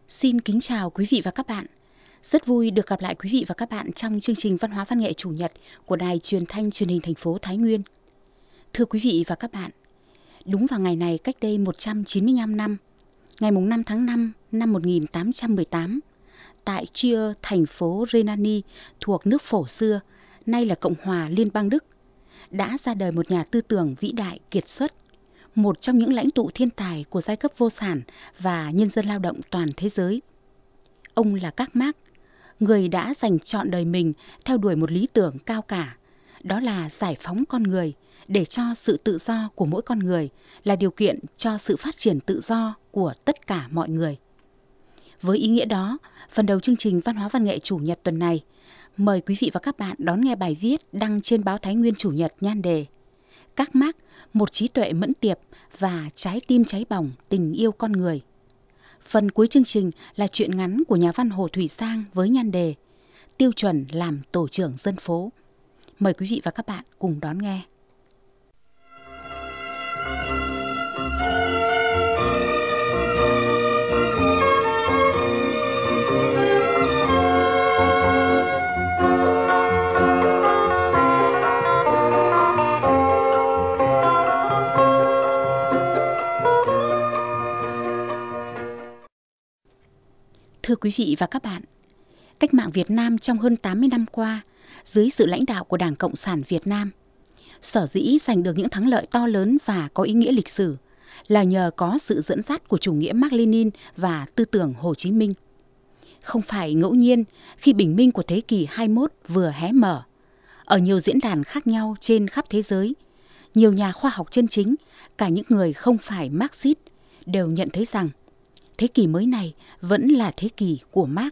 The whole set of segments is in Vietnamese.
Xin kính chào quý vị và các bạn. Rất vui được gặp lại quý vị và các bạn trong chương trình Văn hóa Văn nghệ Chủ nhật của Đài Truyền thanh Truyền hình thành phố Thái Nguyên. Thưa quý vị và các bạn, đúng vào ngày này cách đây 195 năm, ngày 5 tháng 5 năm 1818, tại Trier, thành phố Rhenani thuộc nước Phổ xưa, nay là Cộng hòa Liên bang Đức, đã ra đời một nhà tư tưởng vĩ đại kiệt xuất, một trong những lãnh tụ thiên tài của giai cấp vô sản và nhân dân lao động toàn thế giới. Ông là Các Mác, người đã dành trọn đời mình theo đuổi một lý tưởng cao cả, đó là giải phóng con người để cho sự tự do của mỗi con người là điều kiện cho sự phát triển tự do của tất cả mọi người. Với ý nghĩa đó, phần đầu chương trình Văn hóa Văn nghệ Chủ nhật tuần này, mời quý vị và các bạn đón nghe bài viết đăng trên báo Thái Nguyên Chủ nhật nhan đề Các Mác, một trí tuệ mẫn tiệp và trái tim cháy bỏng tình yêu con người. Phần cuối chương trình là truyện ngắn của nhà văn Hồ Thủy Sang với nhan đề Tiêu chuẩn làm tổ trưởng dân phố. Mời quý vị và các bạn cùng đón nghe. Thưa quý vị và các bạn, cách mạng Việt Nam trong hơn 80 năm qua, dưới sự lãnh đạo của Đảng Cộng sản Việt Nam, sở dĩ giành được những thắng lợi to lớn và có ý nghĩa lịch sử là nhờ có sự dẫn dắt của chủ nghĩa Mác Lênin và tư tưởng Hồ Chí Minh. Không phải ngẫu nhiên khi bình minh của thế kỷ 21 vừa hé mở, ở nhiều diễn đàn khác nhau trên khắp thế giới, nhiều nhà khoa học chân chính, cả những người không phải Marxist, đều nhận thấy rằng thế kỷ mới này vẫn là thế kỷ của Mác.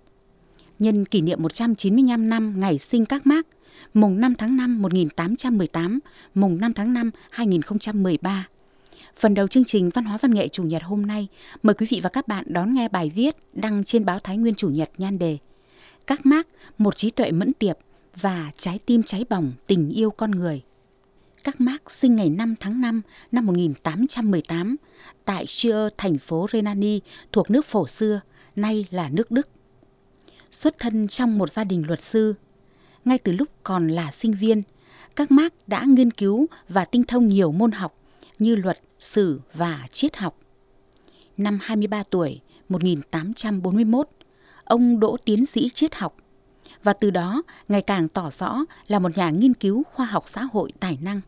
Nhân kỷ niệm 195 năm ngày sinh Các Mác, mùng 5 tháng 5 1818, mùng 5 tháng 5 2013. Phần đầu chương trình Văn hóa Văn nghệ Chủ nhật hôm nay, mời quý vị và các bạn đón nghe bài viết đăng trên báo Thái Nguyên Chủ nhật nhan đề Các Mác, một trí tuệ mẫn tiệp và trái tim cháy bỏng tình yêu con người. Các Mác sinh ngày 5 tháng 5 năm 1818 tại Trier, thành phố Rhenani thuộc nước Phổ xưa, nay là nước Đức. Xuất thân trong một gia đình luật sư, ngay từ lúc còn là sinh viên, Các Mác đã nghiên cứu và tinh thông nhiều môn học như luật, sử và triết học. Năm 23 tuổi, 1841, ông đỗ tiến sĩ triết học và từ đó ngày càng tỏ rõ là một nhà nghiên cứu khoa học xã hội tài năng.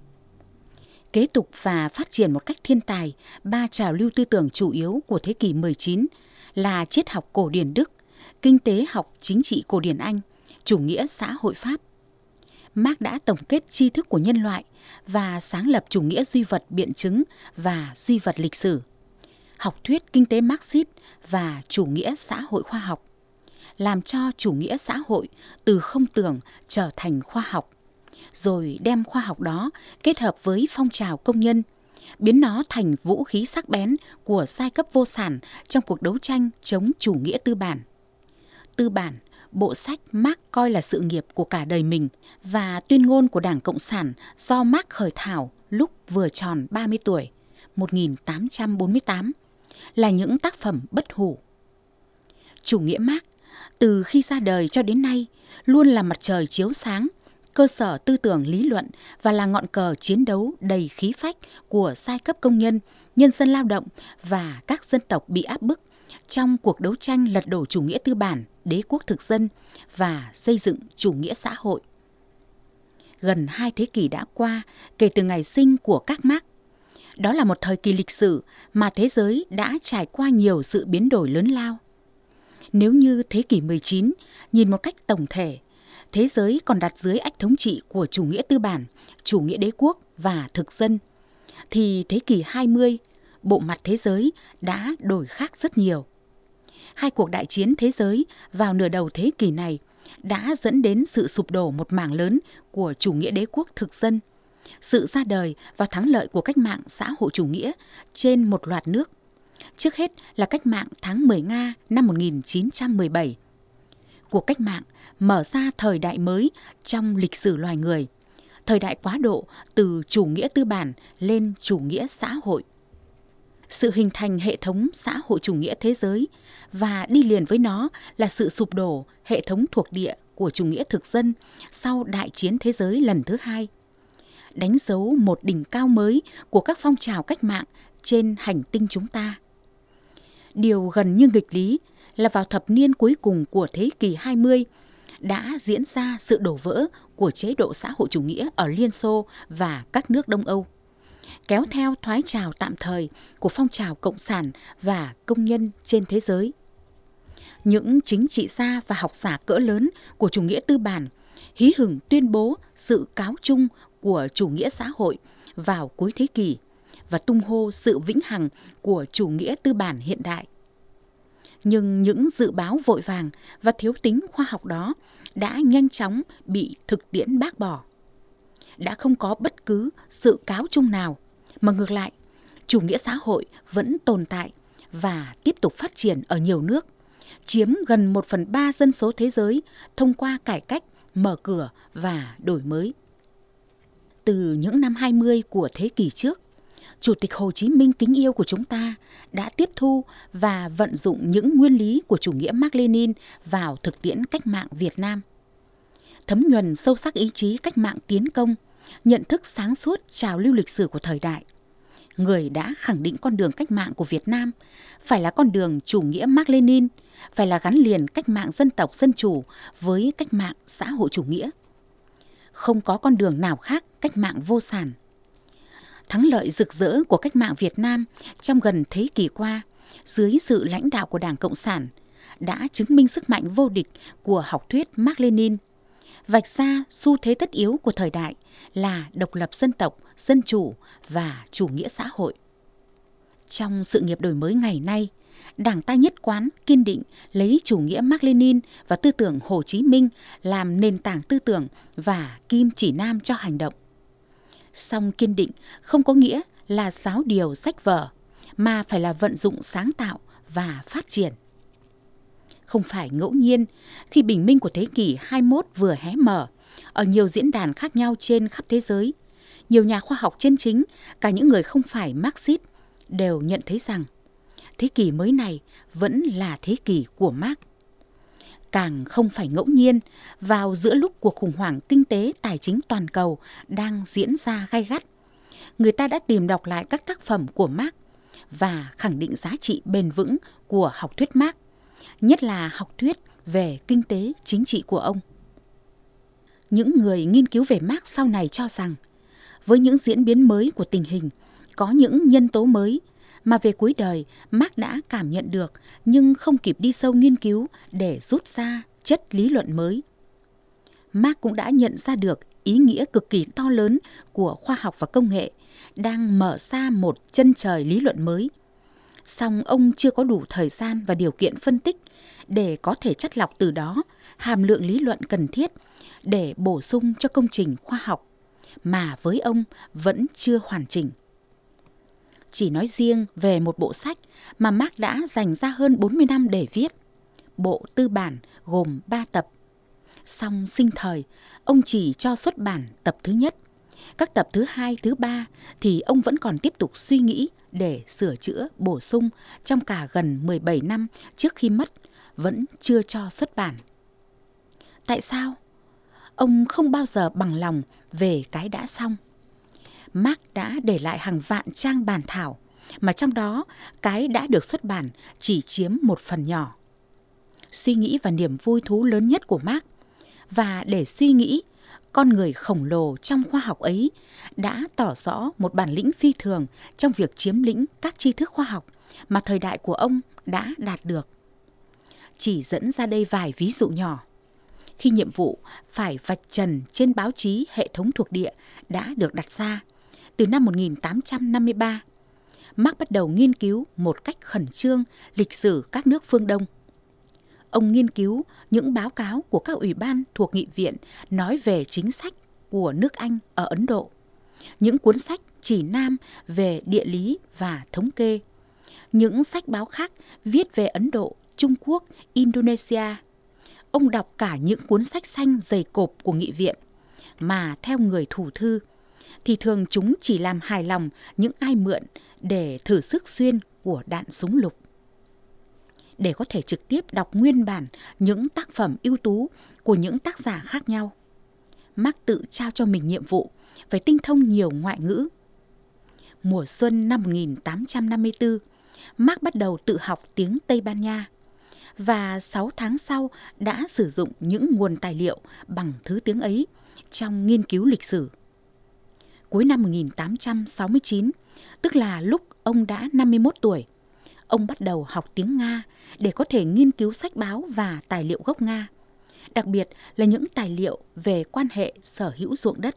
Kế tục và phát triển một cách thiên tài ba trào lưu tư tưởng chủ yếu của thế kỷ 19 là triết học cổ điển Đức, kinh tế học chính trị cổ điển Anh, chủ nghĩa xã hội Pháp. Mác đã tổng kết tri thức của nhân loại và sáng lập chủ nghĩa duy vật biện chứng và duy vật lịch sử, học thuyết kinh tế Marxist và chủ nghĩa xã hội khoa học, làm cho chủ nghĩa xã hội từ không tưởng trở thành khoa học, rồi đem khoa học đó kết hợp với phong trào công nhân, biến nó thành vũ khí sắc bén của giai cấp vô sản trong cuộc đấu tranh chống chủ nghĩa tư bản. Tư bản, bộ sách Mác coi là sự nghiệp của cả đời mình và tuyên ngôn của Đảng Cộng sản do Mác khởi thảo lúc vừa tròn 30 tuổi, 1848, là những tác phẩm bất hủ. Chủ nghĩa Mác, từ khi ra đời cho đến nay, luôn là mặt trời chiếu sáng, cơ sở tư tưởng lý luận và là ngọn cờ chiến đấu đầy khí phách của giai cấp công nhân, nhân dân lao động và các dân tộc bị áp bức trong cuộc đấu tranh lật đổ chủ nghĩa tư bản, đế quốc thực dân và xây dựng chủ nghĩa xã hội. Gần 2 thế kỷ đã qua kể từ ngày sinh của Các Mác. Đó là một thời kỳ lịch sử mà thế giới đã trải qua nhiều sự biến đổi lớn lao. Nếu như thế kỷ 19, nhìn một cách tổng thể, thế giới còn đặt dưới ách thống trị của chủ nghĩa tư bản, chủ nghĩa đế quốc và thực dân, thì thế kỷ 20, bộ mặt thế giới đã đổi khác rất nhiều. Hai cuộc đại chiến thế giới vào nửa đầu thế kỷ này đã dẫn đến sự sụp đổ một mảng lớn của chủ nghĩa đế quốc thực dân, sự ra đời và thắng lợi của cách mạng xã hội chủ nghĩa trên một loạt nước. Trước hết là cách mạng tháng 10 Nga năm 1917. Cuộc cách mạng mở ra thời đại mới trong lịch sử loài người, thời đại quá độ từ chủ nghĩa tư bản lên chủ nghĩa xã hội. Sự hình thành hệ thống xã hội chủ nghĩa thế giới và đi liền với nó là sự sụp đổ hệ thống thuộc địa của chủ nghĩa thực dân sau Đại chiến thế giới lần thứ hai, đánh dấu một đỉnh cao mới của các phong trào cách mạng trên hành tinh chúng ta. Điều gần như nghịch lý là vào thập niên cuối cùng của thế kỷ 20 đã diễn ra sự đổ vỡ của chế độ xã hội chủ nghĩa ở Liên Xô và các nước Đông Âu, kéo theo thoái trào tạm thời của phong trào cộng sản và công nhân trên thế giới. Những chính trị gia và học giả cỡ lớn của chủ nghĩa tư bản hí hửng tuyên bố sự cáo chung của chủ nghĩa xã hội vào cuối thế kỷ và tung hô sự vĩnh hằng của chủ nghĩa tư bản hiện đại. Nhưng những dự báo vội vàng và thiếu tính khoa học đó đã nhanh chóng bị thực tiễn bác bỏ. Đã không có bất cứ sự cáo chung nào, mà ngược lại, chủ nghĩa xã hội vẫn tồn tại và tiếp tục phát triển ở nhiều nước, chiếm gần 1/3 dân số thế giới thông qua cải cách, mở cửa và đổi mới. Từ những năm 20 của thế kỷ trước, Chủ tịch Hồ Chí Minh kính yêu của chúng ta đã tiếp thu và vận dụng những nguyên lý của chủ nghĩa Mác Lênin vào thực tiễn cách mạng Việt Nam. Thấm nhuần sâu sắc ý chí cách mạng tiến công, nhận thức sáng suốt trào lưu lịch sử của thời đại, người đã khẳng định con đường cách mạng của Việt Nam phải là con đường chủ nghĩa Mác Lênin, phải là gắn liền cách mạng dân tộc dân chủ với cách mạng xã hội chủ nghĩa. Không có con đường nào khác cách mạng vô sản. Thắng lợi rực rỡ của cách mạng Việt Nam trong gần thế kỷ qua dưới sự lãnh đạo của Đảng Cộng sản đã chứng minh sức mạnh vô địch của học thuyết Mác Lênin, vạch ra xu thế tất yếu của thời đại là độc lập dân tộc, dân chủ và chủ nghĩa xã hội. Trong sự nghiệp đổi mới ngày nay, Đảng ta nhất quán kiên định lấy chủ nghĩa Mác Lênin và tư tưởng Hồ Chí Minh làm nền tảng tư tưởng và kim chỉ nam cho hành động. Song kiên định không có nghĩa là giáo điều sách vở, mà phải là vận dụng sáng tạo và phát triển. Không phải ngẫu nhiên khi bình minh của thế kỷ 21 vừa hé mở, ở nhiều diễn đàn khác nhau trên khắp thế giới, nhiều nhà khoa học chân chính, cả những người không phải Marxist, đều nhận thấy rằng thế kỷ mới này vẫn là thế kỷ của Mác. Càng không phải ngẫu nhiên, vào giữa lúc cuộc khủng hoảng kinh tế tài chính toàn cầu đang diễn ra gay gắt, người ta đã tìm đọc lại các tác phẩm của Mác và khẳng định giá trị bền vững của học thuyết Mác, nhất là học thuyết về kinh tế chính trị của ông. Những người nghiên cứu về Mác sau này cho rằng, với những diễn biến mới của tình hình, có những nhân tố mới mà về cuối đời Mác đã cảm nhận được nhưng không kịp đi sâu nghiên cứu để rút ra chất lý luận mới. Mác cũng đã nhận ra được ý nghĩa cực kỳ to lớn của khoa học và công nghệ đang mở ra một chân trời lý luận mới. Song ông chưa có đủ thời gian và điều kiện phân tích để có thể chắt lọc từ đó hàm lượng lý luận cần thiết để bổ sung cho công trình khoa học mà với ông vẫn chưa hoàn chỉnh. Chỉ nói riêng về một bộ sách mà Mác đã dành ra hơn 40 năm để viết, Bộ Tư bản gồm 3 tập. Song sinh thời, ông chỉ cho xuất bản tập thứ nhất. Các tập thứ hai, thứ ba thì ông vẫn còn tiếp tục suy nghĩ để sửa chữa, bổ sung trong cả gần 17 năm trước khi mất, vẫn chưa cho xuất bản. Tại sao? Ông không bao giờ bằng lòng về cái đã xong. Mác đã để lại hàng vạn trang bản thảo, mà trong đó cái đã được xuất bản chỉ chiếm một phần nhỏ. Suy nghĩ và niềm vui thú lớn nhất của Mác, và để suy nghĩ, con người khổng lồ trong khoa học ấy đã tỏ rõ một bản lĩnh phi thường trong việc chiếm lĩnh các tri thức khoa học mà thời đại của ông đã đạt được. Chỉ dẫn ra đây vài ví dụ nhỏ. Khi nhiệm vụ phải vạch trần trên báo chí hệ thống thuộc địa đã được đặt ra, từ năm 1853, Mác bắt đầu nghiên cứu một cách khẩn trương lịch sử các nước phương Đông. Ông nghiên cứu những báo cáo của các ủy ban thuộc nghị viện nói về chính sách của nước Anh ở Ấn Độ, những cuốn sách chỉ nam về địa lý và thống kê, những sách báo khác viết về Ấn Độ, Trung Quốc, Indonesia. Ông đọc cả những cuốn sách xanh dày cộp của nghị viện, mà theo người thủ thư, thì thường chúng chỉ làm hài lòng những ai mượn để thử sức xuyên của đạn súng lục. Để có thể trực tiếp đọc nguyên bản những tác phẩm ưu tú của những tác giả khác nhau, Mark tự trao cho mình nhiệm vụ phải tinh thông nhiều ngoại ngữ. Mùa xuân năm 1854, Mark bắt đầu tự học tiếng Tây Ban Nha và 6 tháng sau đã sử dụng những nguồn tài liệu bằng thứ tiếng ấy trong nghiên cứu lịch sử. Cuối năm 1869, tức là lúc ông đã 51 tuổi, ông bắt đầu học tiếng Nga để có thể nghiên cứu sách báo và tài liệu gốc Nga, đặc biệt là những tài liệu về quan hệ sở hữu ruộng đất.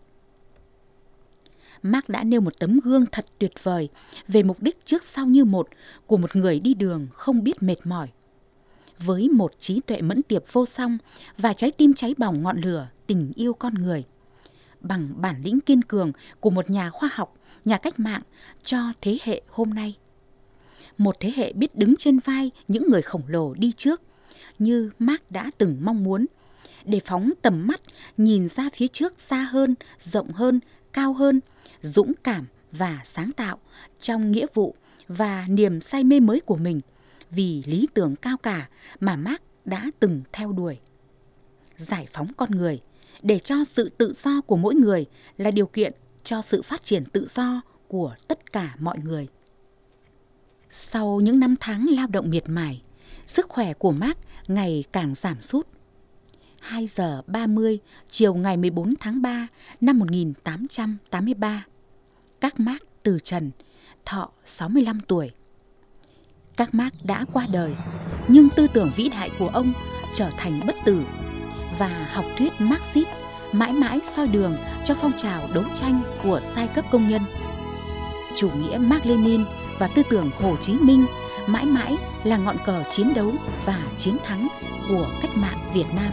Mark đã nêu một tấm gương thật tuyệt vời về mục đích trước sau như một của một người đi đường không biết mệt mỏi. Với một trí tuệ mẫn tiệp vô song và trái tim cháy bỏng ngọn lửa tình yêu con người, bằng bản lĩnh kiên cường của một nhà khoa học, nhà cách mạng cho thế hệ hôm nay. Một thế hệ biết đứng trên vai những người khổng lồ đi trước, như Mark đã từng mong muốn, để phóng tầm mắt nhìn ra phía trước xa hơn, rộng hơn, cao hơn, dũng cảm và sáng tạo trong nghĩa vụ và niềm say mê mới của mình vì lý tưởng cao cả mà Mark đã từng theo đuổi. Giải phóng con người để cho sự tự do của mỗi người là điều kiện cho sự phát triển tự do của tất cả mọi người. Sau những năm tháng lao động miệt mài, sức khỏe của Mark ngày càng giảm sút. 2 giờ 30 chiều ngày 14 tháng 3 năm 1883, các Mark từ trần, thọ 65 tuổi. Các Mark đã qua đời, nhưng tư tưởng vĩ đại của ông trở thành bất tử, và học thuyết Marxist mãi mãi soi đường cho phong trào đấu tranh của giai cấp công nhân. Chủ nghĩa Mác Lênin và tư tưởng Hồ Chí Minh mãi mãi là ngọn cờ chiến đấu và chiến thắng của cách mạng Việt Nam.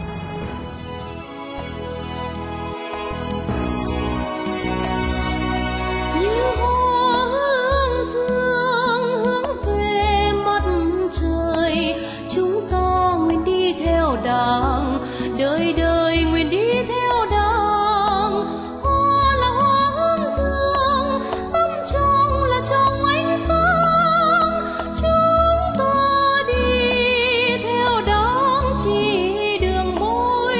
Đời đời nguyện đi theo Đảng, hoa là hoa hướng dương, ấm trong là trong ánh sáng. Chúng ta đi theo Đảng chỉ đường môi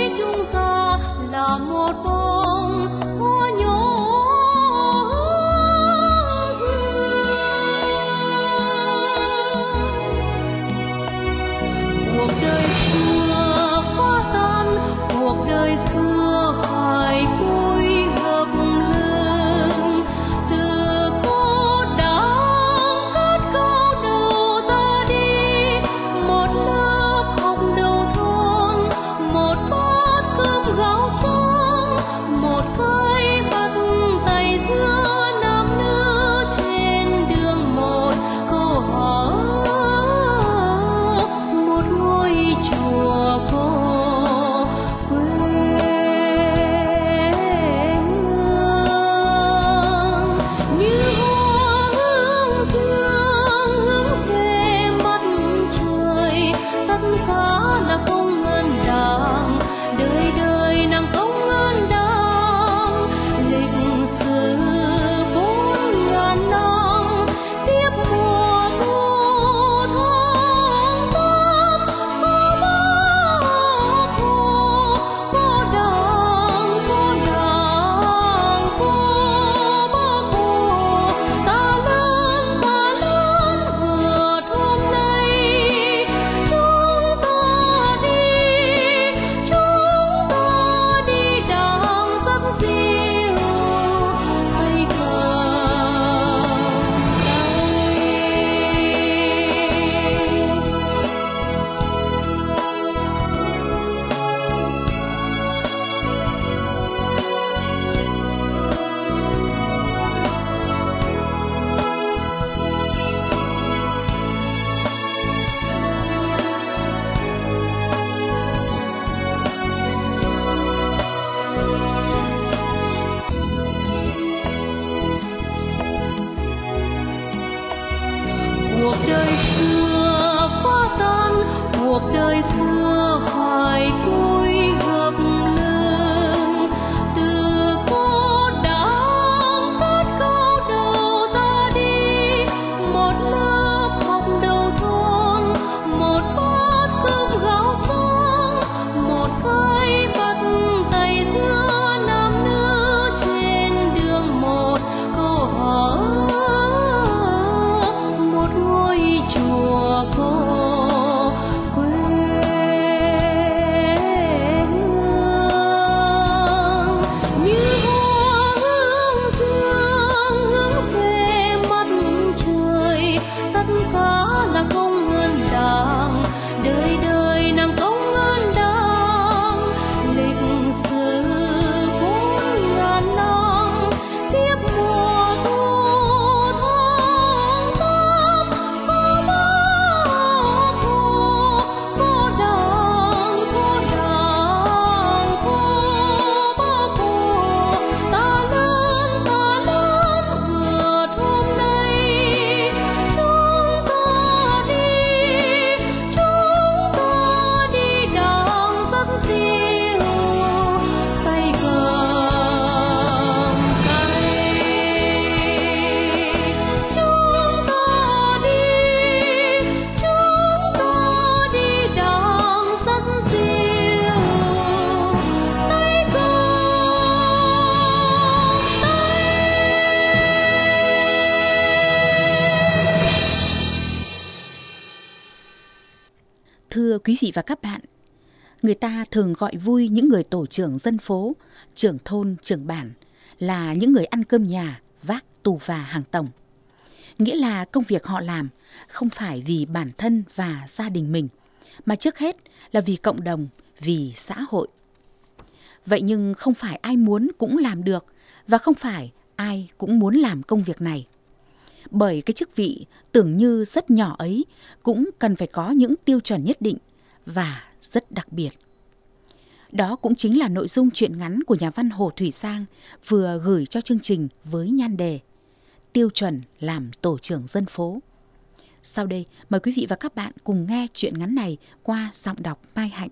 Thưa quý vị và các bạn, người ta thường gọi vui những người tổ trưởng dân phố, trưởng thôn, trưởng bản là những người ăn cơm nhà, vác tù và hàng tổng. Nghĩa là công việc họ làm không phải vì bản thân và gia đình mình, mà trước hết là vì cộng đồng, vì xã hội. Vậy nhưng không phải ai muốn cũng làm được, và không phải ai cũng muốn làm công việc này. Bởi cái chức vị tưởng như rất nhỏ ấy cũng cần phải có những tiêu chuẩn nhất định và rất đặc biệt. Đó cũng chính là nội dung truyện ngắn của nhà văn Hồ Thủy Sang vừa gửi cho chương trình với nhan đề Tiêu chuẩn làm tổ trưởng dân phố. Sau đây, mời quý vị và các bạn cùng nghe truyện ngắn này qua giọng đọc Mai Hạnh.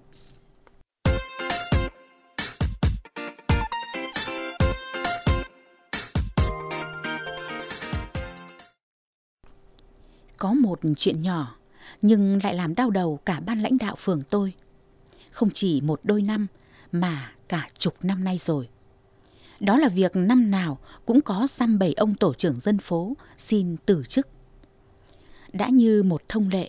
Có một chuyện nhỏ, nhưng lại làm đau đầu cả ban lãnh đạo phường tôi. Không chỉ một đôi năm, mà cả chục năm nay rồi. Đó là việc năm nào cũng có dăm bảy ông tổ trưởng dân phố xin từ chức. Đã như một thông lệ,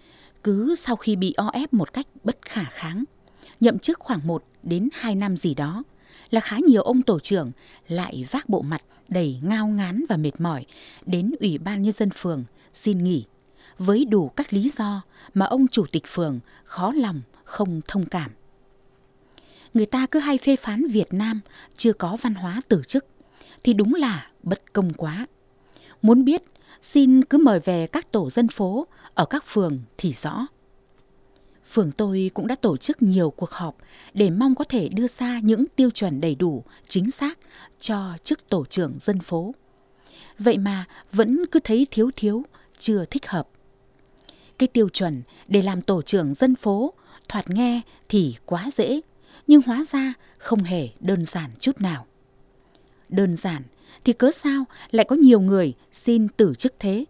cứ sau khi bị o ép một cách bất khả kháng, nhậm chức khoảng 1 đến 2 năm gì đó, là khá nhiều ông tổ trưởng lại vác bộ mặt đầy ngao ngán và mệt mỏi đến Ủy ban Nhân dân phường xin nghỉ, với đủ các lý do mà ông chủ tịch phường khó lòng không thông cảm. Người ta cứ hay phê phán Việt Nam chưa có văn hóa từ chức, thì đúng là bất công quá. Muốn biết, xin cứ mời về các tổ dân phố ở các phường thì rõ. Phường tôi cũng đã tổ chức nhiều cuộc họp để mong có thể đưa ra những tiêu chuẩn đầy đủ, chính xác cho chức tổ trưởng dân phố. Vậy mà vẫn cứ thấy thiếu, chưa thích hợp. Cái tiêu chuẩn để làm tổ trưởng dân phố thoạt nghe thì quá dễ, nhưng hóa ra không hề đơn giản chút nào. Đơn giản thì cớ sao lại có nhiều người xin từ chức thế?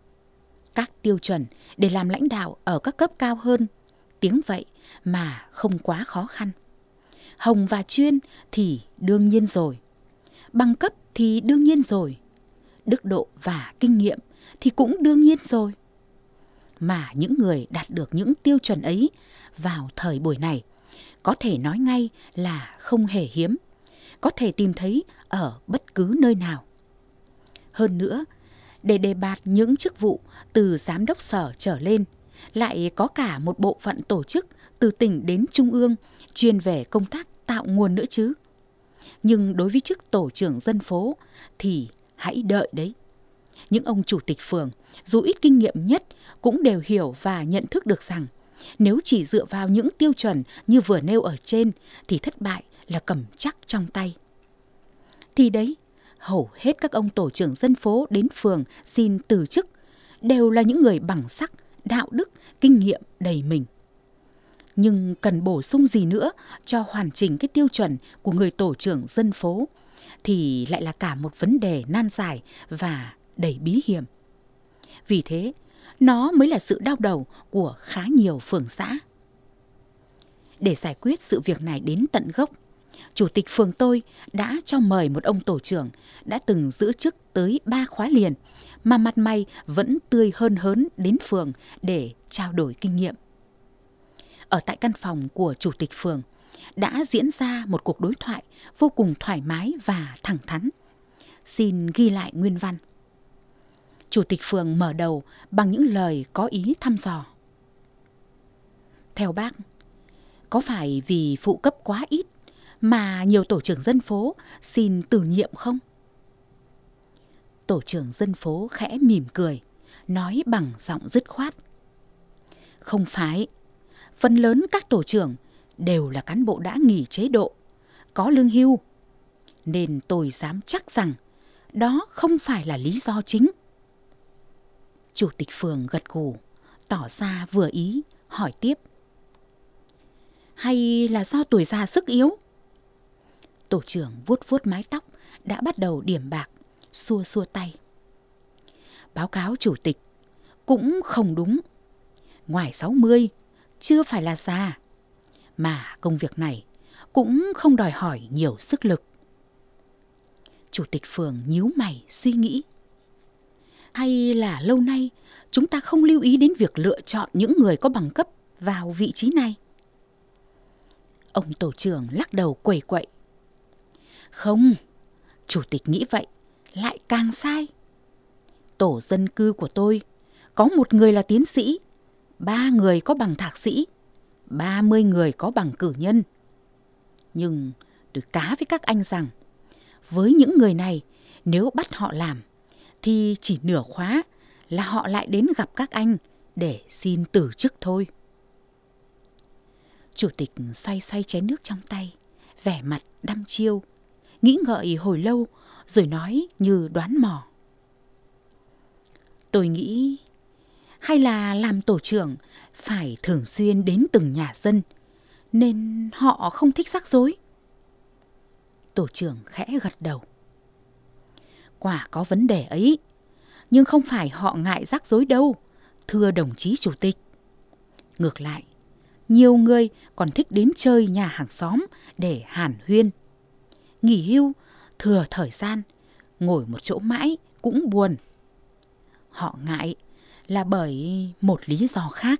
Các tiêu chuẩn để làm lãnh đạo ở các cấp cao hơn, tiếng vậy mà không quá khó khăn. Hồng và chuyên thì đương nhiên rồi. Bằng cấp thì đương nhiên rồi. Đức độ và kinh nghiệm thì cũng đương nhiên rồi. Mà những người đạt được những tiêu chuẩn ấy vào thời buổi này có thể nói ngay là không hề hiếm, có thể tìm thấy ở bất cứ nơi nào. Hơn nữa, để đề bạt những chức vụ từ giám đốc sở trở lên, lại có cả một bộ phận tổ chức từ tỉnh đến trung ương chuyên về công tác tạo nguồn nữa chứ. Nhưng đối với chức tổ trưởng dân phố thì hãy đợi đấy. Những ông chủ tịch phường, dù ít kinh nghiệm nhất, cũng đều hiểu và nhận thức được rằng nếu chỉ dựa vào những tiêu chuẩn như vừa nêu ở trên thì thất bại là cầm chắc trong tay. Thì đấy, hầu hết các ông tổ trưởng dân phố đến phường xin từ chức đều là những người bằng sắc, đạo đức, kinh nghiệm đầy mình. Nhưng cần bổ sung gì nữa cho hoàn chỉnh cái tiêu chuẩn của người tổ trưởng dân phố thì lại là cả một vấn đề nan giải và đầy bí hiểm. Vì thế, nó mới là sự đau đầu của khá nhiều phường xã. Để giải quyết sự việc này đến tận gốc, chủ tịch phường tôi đã cho mời một ông tổ trưởng đã từng giữ chức tới 3 khóa liền mà mặt mày vẫn tươi hơn hớn đến phường để trao đổi kinh nghiệm. Ở tại căn phòng của chủ tịch phường đã diễn ra một cuộc đối thoại vô cùng thoải mái và thẳng thắn. Xin ghi lại nguyên văn. Chủ tịch phường mở đầu bằng những lời có ý thăm dò. Theo bác, có phải vì phụ cấp quá ít mà nhiều tổ trưởng dân phố xin từ nhiệm không? Tổ trưởng dân phố khẽ mỉm cười, nói bằng giọng dứt khoát. Không phải, phần lớn các tổ trưởng đều là cán bộ đã nghỉ chế độ, có lương hưu, nên tôi dám chắc rằng đó không phải là lý do chính. Chủ tịch phường gật gù, tỏ ra vừa ý, hỏi tiếp. Hay là do tuổi già sức yếu? Tổ trưởng vuốt vuốt mái tóc, đã bắt đầu điểm bạc, xua xua tay. Báo cáo chủ tịch, cũng không đúng. Ngoài 60, chưa phải là già. Mà công việc này cũng không đòi hỏi nhiều sức lực. Chủ tịch phường nhíu mày suy nghĩ. Hay là lâu nay chúng ta không lưu ý đến việc lựa chọn những người có bằng cấp vào vị trí này? Ông tổ trưởng lắc đầu quẩy quậy. Không, chủ tịch nghĩ vậy lại càng sai. Tổ dân cư của tôi có 1 người là tiến sĩ, 3 người có bằng thạc sĩ, 30 người có bằng cử nhân. Nhưng tôi cá với các anh rằng, với những người này, nếu bắt họ làm, thì chỉ nửa khóa là họ lại đến gặp các anh để xin từ chức thôi. Chủ tịch xoay xoay chén nước trong tay, vẻ mặt đăm chiêu, nghĩ ngợi hồi lâu rồi nói như đoán mò. Tôi nghĩ hay là làm tổ trưởng phải thường xuyên đến từng nhà dân, nên họ không thích rắc rối. Tổ trưởng khẽ gật đầu. Quả có vấn đề ấy, nhưng không phải họ ngại rắc rối đâu, thưa đồng chí chủ tịch. Ngược lại, nhiều người còn thích đến chơi nhà hàng xóm để hàn huyên. Nghỉ hưu, thừa thời gian, ngồi một chỗ mãi cũng buồn. Họ ngại là bởi một lý do khác.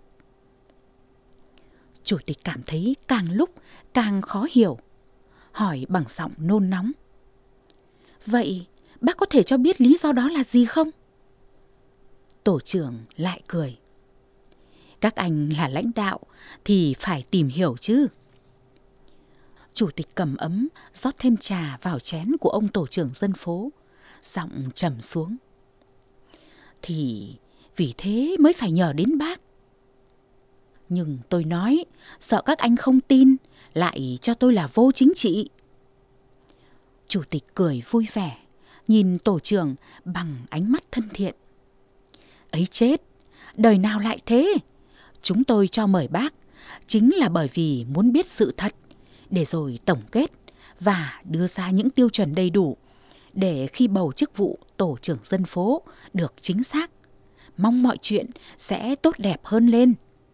Chủ tịch cảm thấy càng lúc càng khó hiểu, hỏi bằng giọng nôn nóng. Vậy bác có thể cho biết lý do đó là gì không? Tổ trưởng lại cười. Các anh là lãnh đạo thì phải tìm hiểu chứ. Chủ tịch cầm ấm rót thêm trà vào chén của ông tổ trưởng dân phố, giọng trầm xuống. Thì vì thế mới phải nhờ đến bác. Nhưng tôi nói, sợ các anh không tin, lại cho tôi là vô chính trị. Chủ tịch cười vui vẻ, nhìn tổ trưởng bằng ánh mắt thân thiện. Ấy chết, đời nào lại thế? Chúng tôi cho mời bác chính là bởi vì muốn biết sự thật, để rồi tổng kết và đưa ra những tiêu chuẩn đầy đủ, để khi bầu chức vụ tổ trưởng dân phố được chính xác. Mong mọi chuyện sẽ tốt đẹp hơn lên.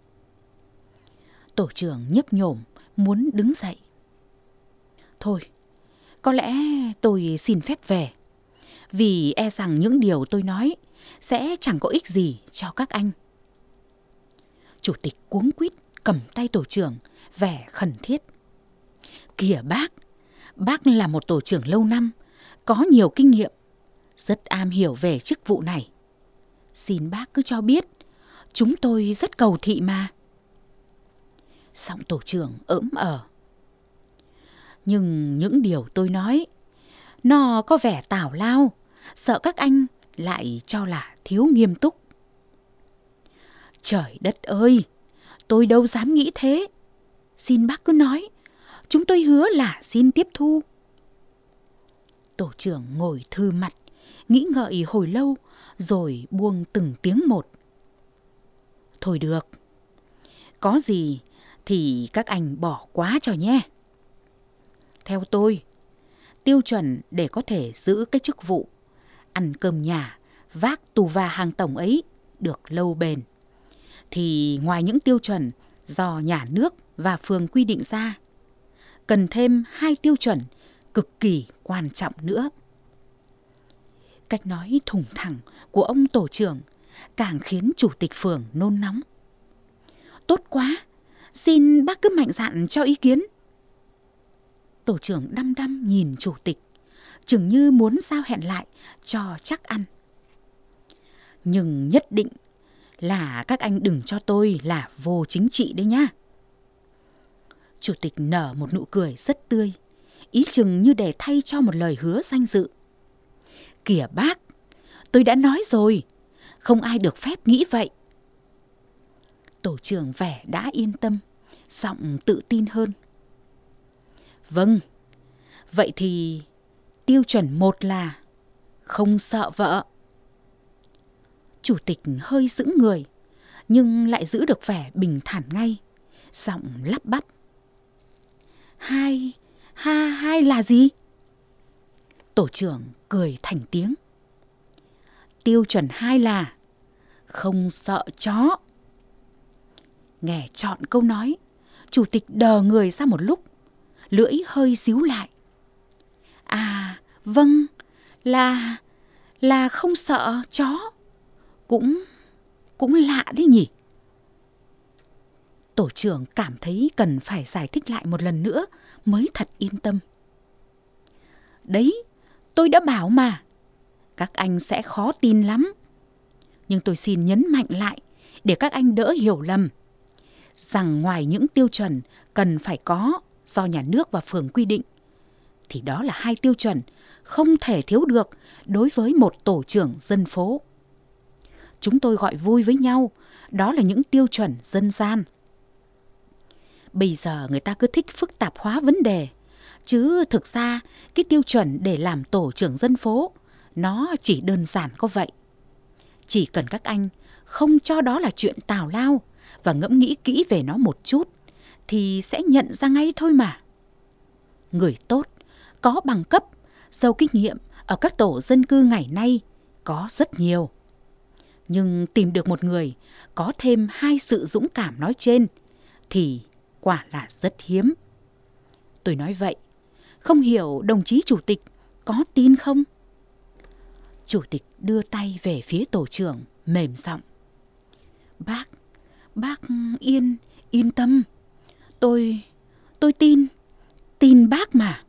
Tổ trưởng nhấp nhổm muốn đứng dậy. Thôi, có lẽ tôi xin phép về, vì e rằng những điều tôi nói sẽ chẳng có ích gì cho các anh. Chủ tịch cuống quýt cầm tay tổ trưởng, vẻ khẩn thiết. Kìa bác là một tổ trưởng lâu năm, có nhiều kinh nghiệm, rất am hiểu về chức vụ này. Xin bác cứ cho biết, chúng tôi rất cầu thị mà. Giọng tổ trưởng ỡm ở. Nhưng những điều tôi nói, nó có vẻ tào lao, sợ các anh lại cho là thiếu nghiêm túc. Trời đất ơi, tôi đâu dám nghĩ thế. Xin bác cứ nói, chúng tôi hứa là xin tiếp thu. Tổ trưởng ngồi thư mặt, nghĩ ngợi hồi lâu, rồi buông từng tiếng một. Thôi được, có gì thì các anh bỏ qua cho nhé. Theo tôi, tiêu chuẩn để có thể giữ cái chức vụ ăn cơm nhà, vác tù và hàng tổng ấy được lâu bền, thì ngoài những tiêu chuẩn do nhà nước và phường quy định ra, cần thêm 2 tiêu chuẩn cực kỳ quan trọng nữa. Cách nói thủng thẳng của ông tổ trưởng càng khiến chủ tịch phường nôn nóng. Tốt quá, xin bác cứ mạnh dạn cho ý kiến. Tổ trưởng đăm đăm nhìn chủ tịch, chừng như muốn giao hẹn lại cho chắc ăn. Nhưng nhất định là các anh đừng cho tôi là vô chính trị đấy nhá. Chủ tịch nở một nụ cười rất tươi, ý chừng như để thay cho một lời hứa danh dự. Kìa bác, tôi đã nói rồi, không ai được phép nghĩ vậy. Tổ trưởng vẻ đã yên tâm, giọng tự tin hơn. Vâng, vậy thì tiêu chuẩn 1 là không sợ vợ. Chủ tịch hơi sững người, nhưng lại giữ được vẻ bình thản ngay, giọng lắp bắp. Hai là gì? Tổ trưởng cười thành tiếng. Tiêu chuẩn 2 là không sợ chó. Nghe trọn câu nói, chủ tịch đờ người ra một lúc, lưỡi hơi xíu lại. À, vâng, là không sợ chó. Cũng lạ đấy nhỉ. tổ trưởng cảm thấy cần phải giải thích lại một lần nữa mới thật yên tâm. Đấy, tôi đã bảo mà, các anh sẽ khó tin lắm. Nhưng tôi xin nhấn mạnh lại để các anh đỡ hiểu lầm, rằng ngoài những tiêu chuẩn cần phải có do nhà nước và phường quy định, thì đó là 2 tiêu chuẩn không thể thiếu được đối với một tổ trưởng dân phố. Chúng tôi gọi vui với nhau, đó là những tiêu chuẩn dân gian. Bây giờ người ta cứ thích phức tạp hóa vấn đề, chứ thực ra cái tiêu chuẩn để làm tổ trưởng dân phố, nó chỉ đơn giản có vậy. Chỉ cần các anh không cho đó là chuyện tào lao và ngẫm nghĩ kỹ về nó một chút, thì sẽ nhận ra ngay thôi mà. Người tốt, có bằng cấp, giàu kinh nghiệm ở các tổ dân cư ngày nay có rất nhiều. Nhưng tìm được một người có thêm 2 sự dũng cảm nói trên thì quả là rất hiếm. Tôi nói vậy, không hiểu đồng chí chủ tịch có tin không? Chủ tịch đưa tay về phía tổ trưởng, mềm giọng. Bác yên tâm. Tôi tin bác mà.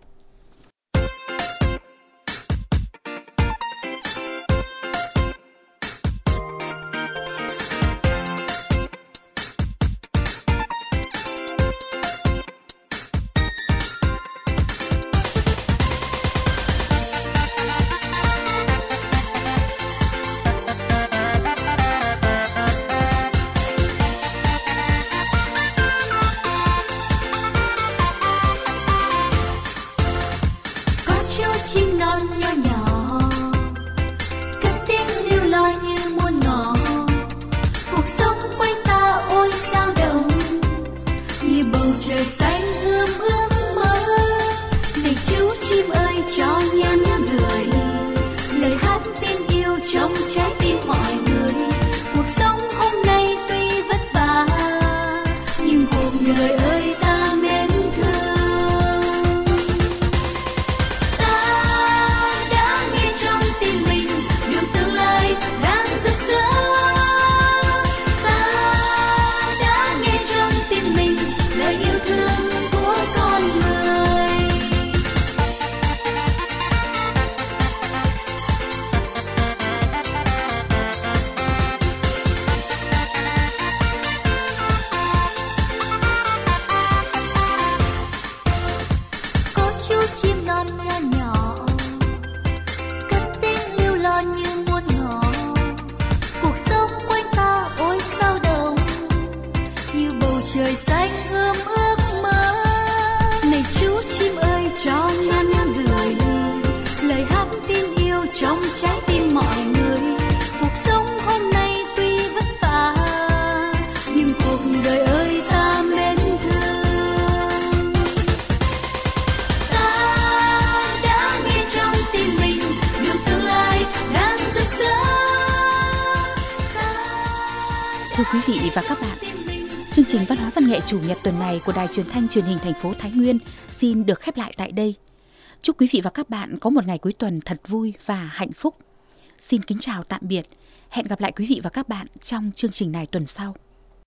Thưa quý vị và các bạn, chương trình Văn hóa Văn nghệ Chủ nhật tuần này của Đài Truyền thanh Truyền hình thành phố Thái Nguyên xin được khép lại tại đây. Chúc quý vị và các bạn có một ngày cuối tuần thật vui và hạnh phúc. Xin kính chào tạm biệt. Hẹn gặp lại quý vị và các bạn trong chương trình này tuần sau.